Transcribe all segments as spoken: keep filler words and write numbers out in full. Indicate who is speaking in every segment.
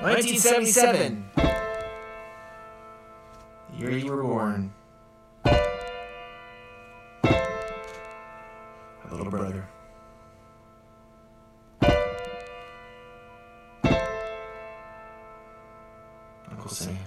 Speaker 1: nineteen seventy-seven. The year you were born. My little brother. Uncle Sam.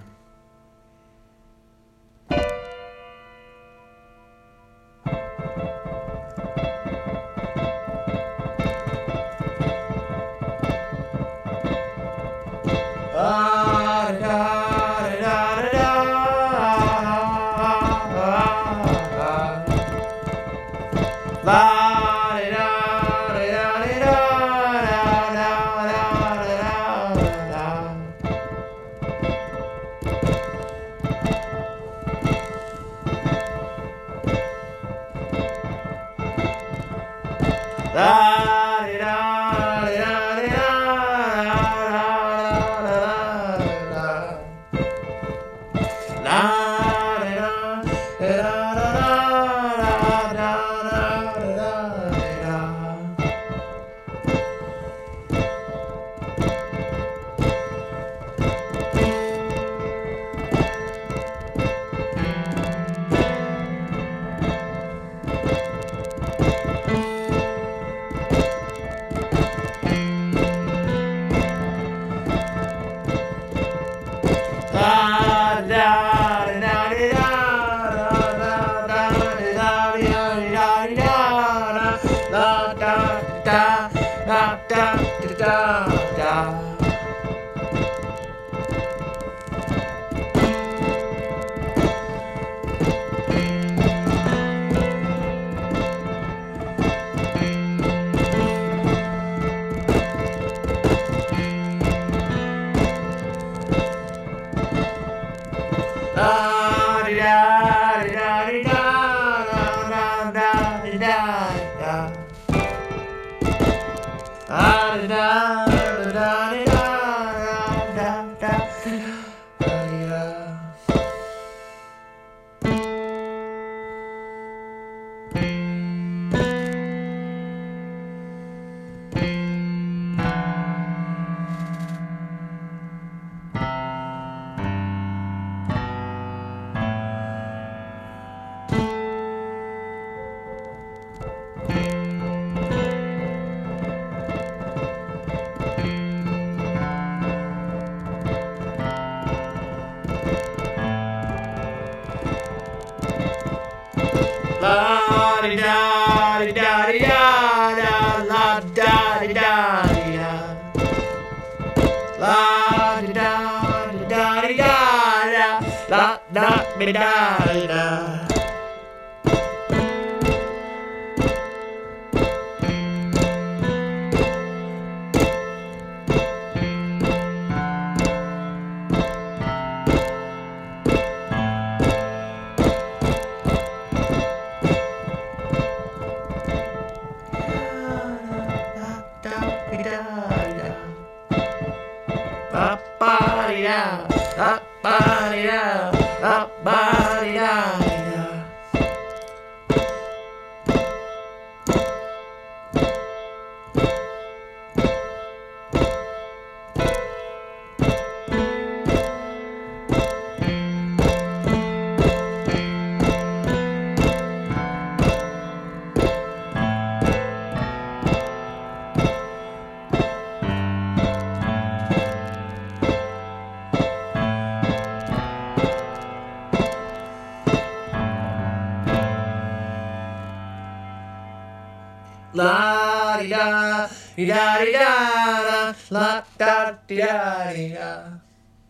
Speaker 2: La di da di da di da la da di da di da.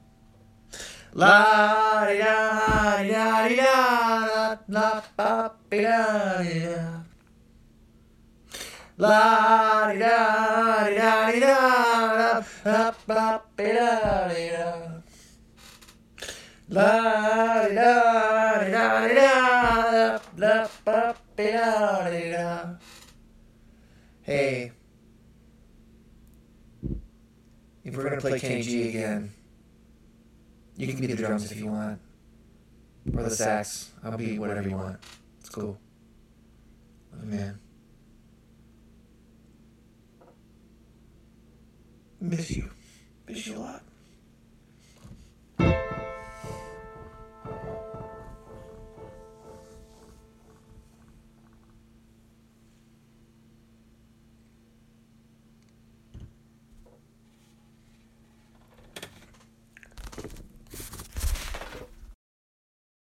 Speaker 2: La di da di da di da la pa di da di da. La di da di da di da la pa di da di da. La di da di da di da la pa di da di da. Hey, if we're gonna play Kenny G again, you can be the drums if you want, or the sax. I'll be whatever you want. It's cool. Love you, man. Miss you. Miss you a lot.